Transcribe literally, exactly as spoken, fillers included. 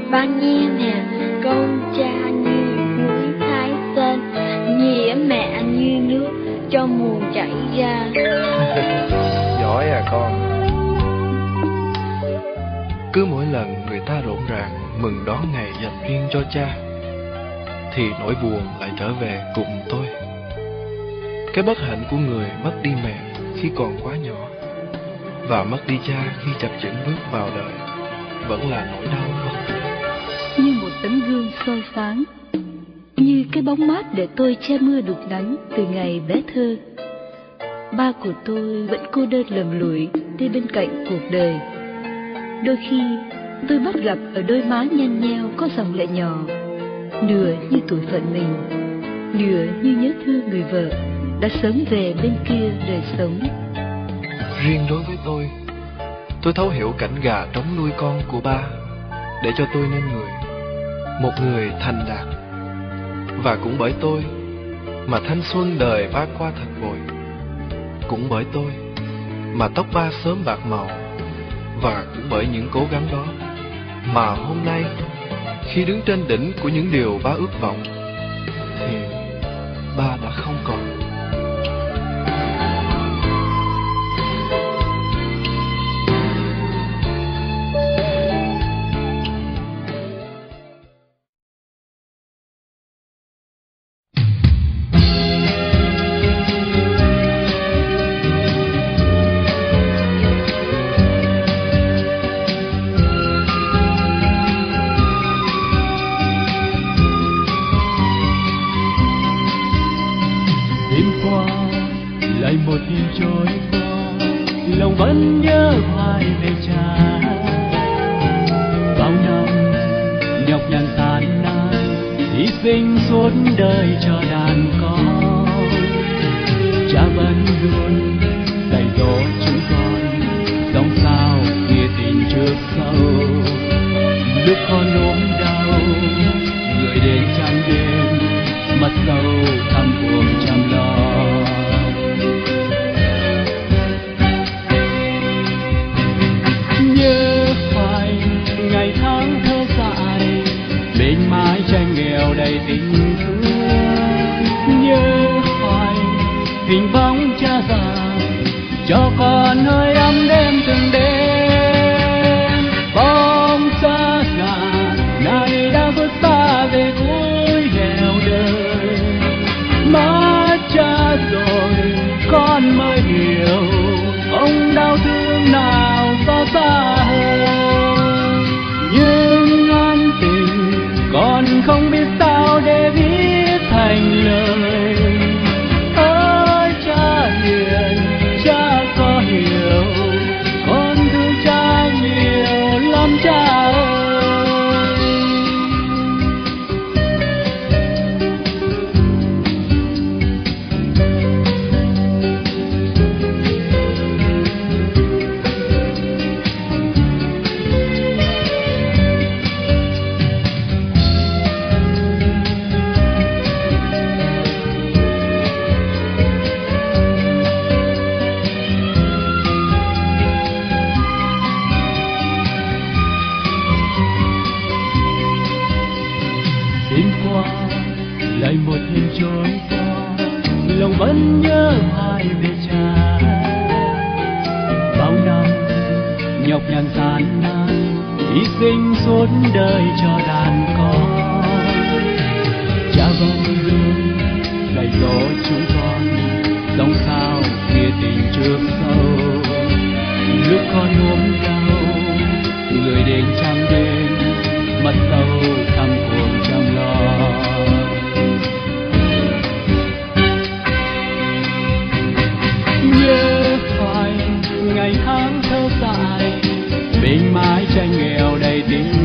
Ba nghe nè, con cha như núi Thái Sơn, nghĩa mẹ như nước cho nguồn chảy ra. Giỏi à con. Cứ mỗi lần người ta rộn ràng mừng đón ngày dành riêng cho cha, thì nỗi buồn lại trở về cùng tôi. Cái bất hạnh của người mất đi mẹ khi còn quá nhỏ, và mất đi cha khi chập chững bước vào đời, vẫn là nỗi đau mất. Như một tấm gương soi sáng, như cái bóng mát để tôi che mưa đục nắng từ ngày bé thơ. Ba của tôi vẫn cô đơn lầm lũi đi bên cạnh cuộc đời. Đôi khi tôi bắt gặp ở đôi má nhăn nheo có dòng lệ nhỏ, nửa như tuổi phận mình, nửa như nhớ thương người vợ đã sớm về bên kia đời sống. Riêng đối với tôi, tôi thấu hiểu cảnh gà trống nuôi con của ba, để cho tôi nên người, một người thành đạt. Và cũng bởi tôi mà thanh xuân đời ba qua thật vội. Cũng bởi tôi mà tóc ba sớm bạc màu. Và cũng bởi những cố gắng đó mà hôm nay, khi đứng trên đỉnh của những điều ba ước vọng, thì ba đã không còn. Bên mái tranh nghèo đầy tình